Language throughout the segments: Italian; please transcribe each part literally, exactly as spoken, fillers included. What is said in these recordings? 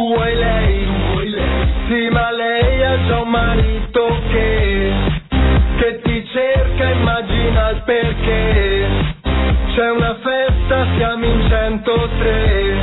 tu vuoi lei, tu vuoi lei. Sì, ma lei ha già un marito che Che ti cerca, immagina il perché. C'è una festa, siamo in centotré,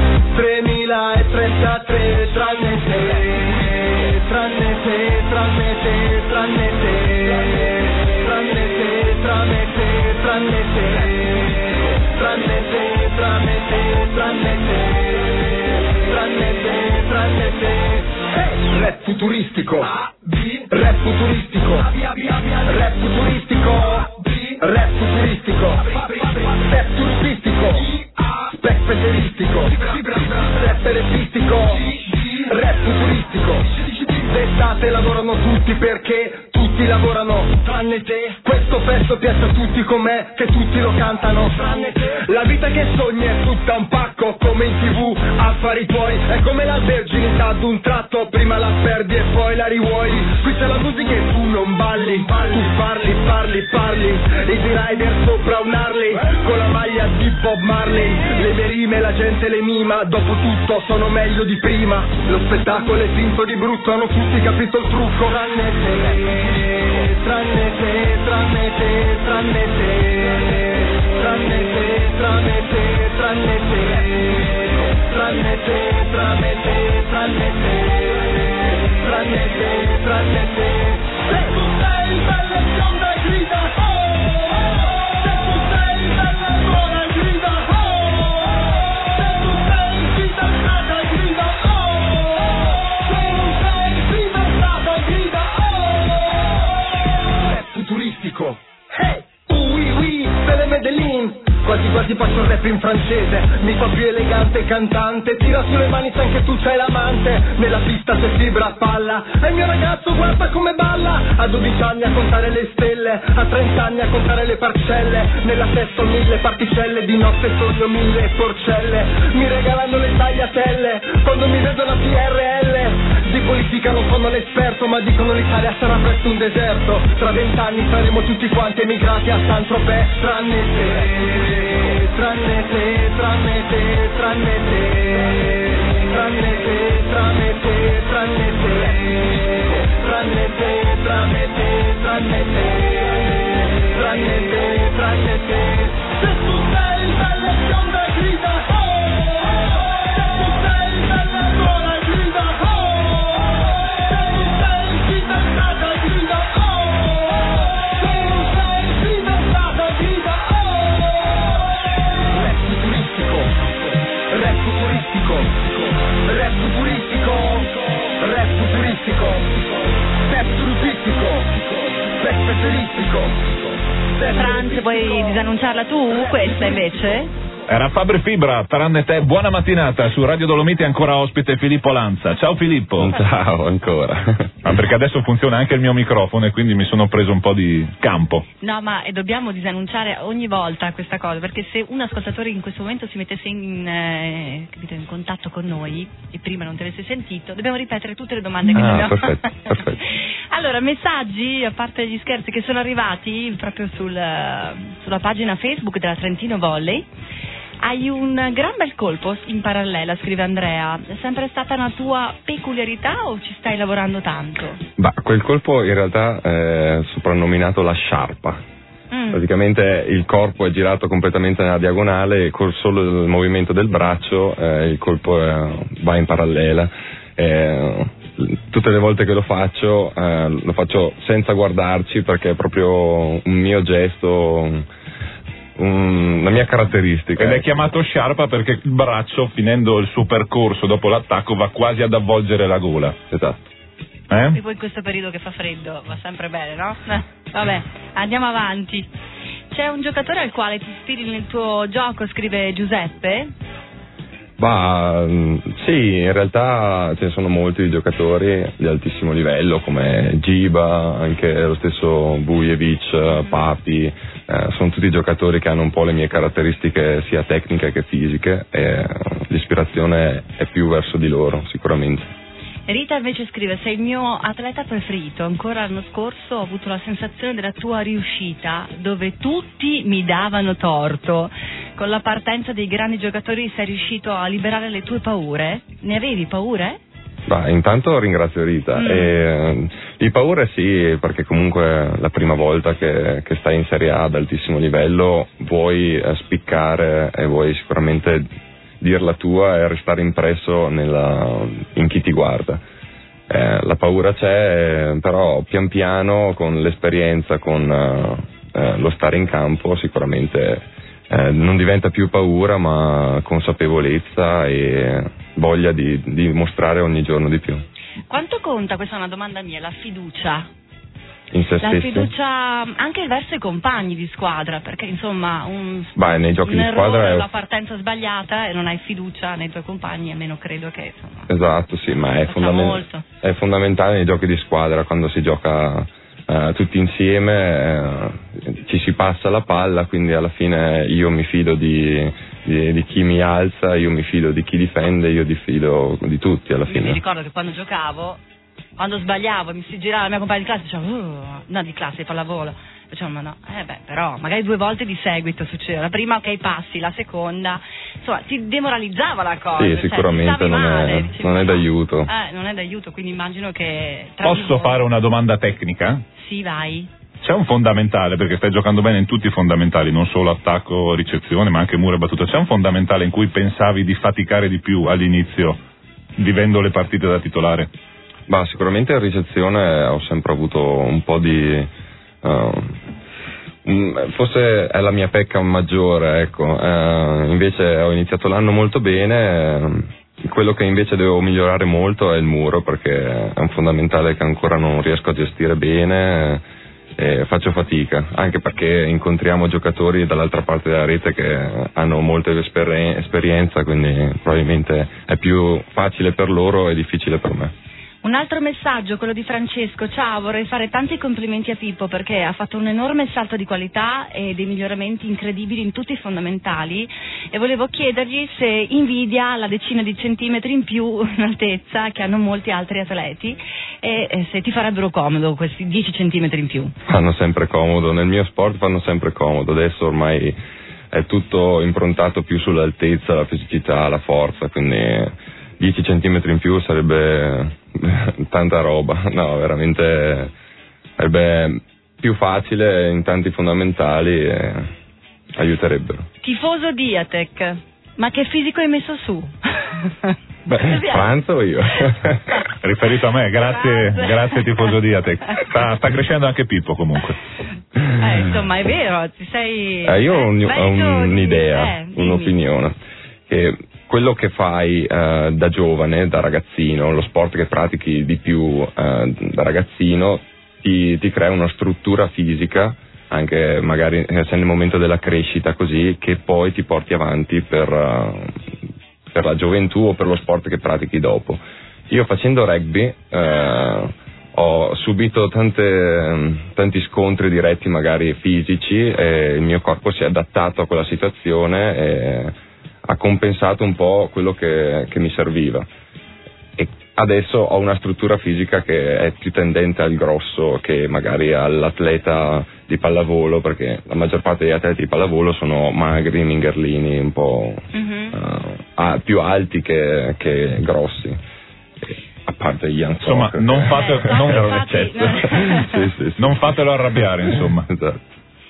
tremilatrentatré, tranne te, tranne te, tranne te, tranne te, tranne te, tranne te, tranne te, tranne te, tranne te, tranne te, tranne te, tranne te. Rap futuristico, rap futuristico, rap futuristico, rap futuristico, step turistico, spec peseristico, rap telepistico, rap futuristico. D'estate lavorano tutti perché tutti lavorano, tranne te. Questo pezzo piace a tutti com'è, che tutti lo cantano, tranne te. La vita che sogni è tutta un pacco, come in tv, affari tuoi. È come la verginità ad un tratto, prima la perdi e poi la rivuoi. Qui c'è la musica e tu non balli, tu parli, parli, parli. Easy Rider sopra un Harley, con la maglia di Bob Marley. Le mie rime la gente le mima, dopo tutto sono meglio di prima. Lo spettacolo è finto di brutto, hanno tutti capito il trucco, tranne te, tranne te, tranne te, tranne te, tranne te, tranne te, tranne te, tranne te, tranne te, tranne te, tranne te, tranne te. Se tu sei bella e bionda grida oh, se tu sei bella e buona grida oh, se tu sei fidanzata grida oh, se non sei fidanzata grida oh. Rap futuristico, hey, oui oui, Belle Medellin. Quasi quasi faccio il rap in francese, mi fa più elegante cantante. Tira sulle mani se anche tu c'hai l'amante, nella pista se vibra a palla. E il mio ragazzo guarda come balla, a dodici anni a contare le stelle, a trenta anni a contare le parcelle. Nella testa ho mille particelle, di notte sogno mille porcelle. Mi regalano le tagliatelle, quando mi vedono a T R L. Di politica non sono l'esperto, ma dicono l'Italia sarà presto un deserto. Tra vent'anni saremo tutti quanti emigrati a Saint-Tropez, tranne te. Tranne te, tranne te, tranne te, tranne te, tranne te, tranne te, tranne te, tranne te, tranne te, tranne te, tranne te. Se tu sei bella e bionda grida oh, se tu sei bella e buona grida oh, se tu sei fidanzata grida oh, se non sei fidanzata grida oh. Rap futuristico, rap futuristico, rap futuristico, step trupistico, step peseristico. Franz, vuoi disannunciarla tu? Questa invece? Era Fabri Fibra, tranne te. Buona mattinata, su Radio Dolomiti ancora ospite Filippo Lanza. Ciao Filippo. Ciao ancora. Ah, perché adesso funziona anche il mio microfono e quindi mi sono preso un po' di campo. No, ma dobbiamo disannunciare ogni volta questa cosa, perché se un ascoltatore in questo momento si mettesse in, eh, capito, in contatto con noi e prima non te l'avesse sentito, dobbiamo ripetere tutte le domande che ah, abbiamo. Perfetto, perfetto. Allora, messaggi, a parte gli scherzi, che sono arrivati proprio sul, sulla pagina Facebook della Trentino Volley. Hai un gran bel colpo in parallela, scrive Andrea. È sempre stata una tua peculiarità o ci stai lavorando tanto? Bah, quel colpo in realtà è soprannominato la sciarpa. Mm. Praticamente il corpo è girato completamente nella diagonale e col solo movimento del braccio eh, il colpo eh, va in parallela. Eh, tutte le volte che lo faccio eh, lo faccio senza guardarci, perché è proprio un mio gesto, una mia caratteristica. Ed è chiamato sciarpa perché il braccio, finendo il suo percorso dopo l'attacco, va quasi ad avvolgere la gola. Esatto. Eh? E poi in questo periodo che fa freddo va sempre bene, no? Eh, vabbè, andiamo avanti. C'è un giocatore al quale ti ispiri nel tuo gioco, scrive Giuseppe? Bah, sì, in realtà ce ne sono molti di giocatori di altissimo livello, come Giba, anche lo stesso Vujevic, Papi, eh, sono tutti giocatori che hanno un po' le mie caratteristiche sia tecniche che fisiche, e l'ispirazione è più verso di loro, sicuramente. Rita invece scrive: sei il mio atleta preferito, ancora l'anno scorso ho avuto la sensazione della tua riuscita dove tutti mi davano torto, con la partenza dei grandi giocatori sei riuscito a liberare le tue paure? Ne avevi paure? Bah, intanto ringrazio Rita. Mm. E, di paure sì, perché comunque la prima volta che, che stai in Serie A ad altissimo livello vuoi eh, spiccare e vuoi sicuramente dir la tua e restare impresso nella, in chi ti guarda. Eh, la paura c'è, però pian piano con l'esperienza, con eh, lo stare in campo sicuramente eh, non diventa più paura ma consapevolezza e voglia di, di mostrare ogni giorno di più. Quanto conta, questa è una domanda mia, la fiducia? In se La stessi? fiducia anche verso i compagni di squadra, perché insomma un, Beh, nei giochi un di errore, squadra è... una partenza sbagliata e non hai fiducia nei tuoi compagni, almeno credo che insomma. Esatto, sì, ma è, fondamen- molto. è fondamentale nei giochi di squadra quando si gioca eh, tutti insieme, eh, ci si passa la palla, quindi alla fine io mi fido di, di, di chi mi alza, io mi fido di chi difende, io mi fido di tutti alla Io fine. mi ricordo che quando giocavo, quando sbagliavo, mi si girava la mia compagna di classe e diceva, uh, no, di classe, di pallavolo. Dicevo, ma no, eh beh, però, magari due volte di seguito succedeva. La prima, ok, passi, la seconda, insomma, ti demoralizzava la cosa. Sì, cioè, sicuramente ti stavi non, male, è, dicevi, non è no. d'aiuto. Eh, non è d'aiuto, quindi immagino che... tra di Posso voi- fare una domanda tecnica? Sì, vai. C'è un fondamentale, perché stai giocando bene in tutti i fondamentali, non solo attacco, ricezione, ma anche muro e battuta. C'è un fondamentale in cui pensavi di faticare di più all'inizio, vivendo le partite da titolare? Bah, sicuramente in ricezione ho sempre avuto un po' di... Uh, forse è la mia pecca maggiore, ecco. Uh, invece ho iniziato l'anno molto bene, uh, quello che invece devo migliorare molto è il muro, perché è un fondamentale che ancora non riesco a gestire bene e faccio fatica, anche perché incontriamo giocatori dall'altra parte della rete che hanno molta esper- esperienza, quindi probabilmente è più facile per loro e difficile per me. Un altro messaggio, quello di Francesco. Ciao, vorrei fare tanti complimenti a Pippo perché ha fatto un enorme salto di qualità e dei miglioramenti incredibili in tutti i fondamentali e volevo chiedergli se invidia la decina di centimetri in più in altezza che hanno molti altri atleti e, e se ti farebbero comodo questi dieci centimetri in più. Fanno sempre comodo, nel mio sport fanno sempre comodo, adesso ormai è tutto improntato più sull'altezza, la fisicità, la forza, quindi dieci centimetri in più sarebbe tanta roba, no, veramente sarebbe più facile in tanti fondamentali e aiuterebbero. Tifoso Diatec, ma che fisico hai messo su? Beh, Franzo o io? Riferito a me, grazie, Grazie. grazie tifoso Diatec. Sta, sta crescendo anche Pippo comunque. Eh, insomma, è vero, ti sei... Eh, io ho, un- Vai ho tu, un'idea, eh, dimmi. un'opinione, che quello che fai eh, da giovane, da ragazzino, lo sport che pratichi di più eh, da ragazzino, ti, ti crea una struttura fisica, anche magari se nel momento della crescita così, che poi ti porti avanti per, uh, per la gioventù o per lo sport che pratichi dopo. Io facendo rugby eh, ho subito tante, tanti scontri diretti magari fisici e il mio corpo si è adattato a quella situazione e ha compensato un po' quello che, che mi serviva. E adesso ho una struttura fisica che è più tendente al grosso che magari all'atleta di pallavolo, perché la maggior parte degli atleti di pallavolo sono magri, mingerlini, un po' Mhm. uh, più alti che, che grossi. E, a parte gli Ian Insomma, Fox, non che fate- Eh, non- era infatti, un'eccesso. no. Sì, sì, sì. Non fatelo arrabbiare, insomma. Esatto.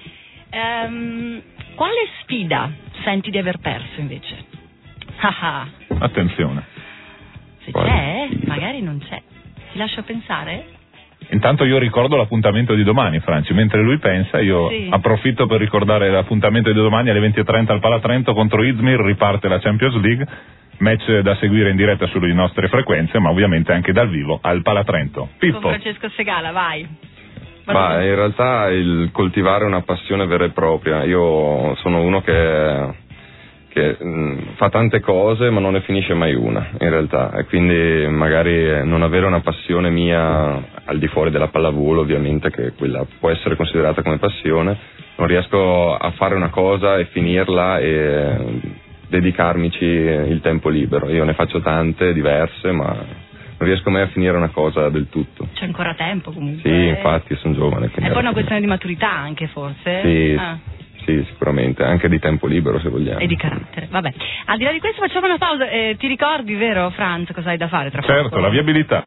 Ehm, quale sfida senti di aver perso invece? Ah ah, Attenzione. se Quale c'è, sfida? magari non c'è. Ti lascio pensare? Intanto io ricordo l'appuntamento di domani, Franci, mentre lui pensa io Sì. approfitto per ricordare l'appuntamento di domani alle venti e trenta al Palatrento contro Izmir, riparte la Champions League, match da seguire in diretta sulle nostre frequenze, ma ovviamente anche dal vivo al Palatrento. Con Pippo, Francesco Segala, vai. Ma in realtà il coltivare una passione vera e propria, io sono uno che, che mh, fa tante cose ma non ne finisce mai una in realtà, e quindi magari non avere una passione mia al di fuori della pallavolo, ovviamente, che quella può essere considerata come passione, non riesco a fare una cosa e finirla e dedicarmici il tempo libero. Io ne faccio tante, diverse, ma non riesco mai a finire una cosa del tutto. C'è ancora tempo comunque. Sì, infatti sono giovane. È quindi poi una alla fine- questione di maturità anche forse? Sì, Ah. sì, sicuramente. assolutamente, anche di tempo libero se vogliamo. E di carattere, vabbè. Al di là di questo facciamo una pausa, eh, ti ricordi, vero Franz, cosa hai da fare tra poco? Certo, la viabilità.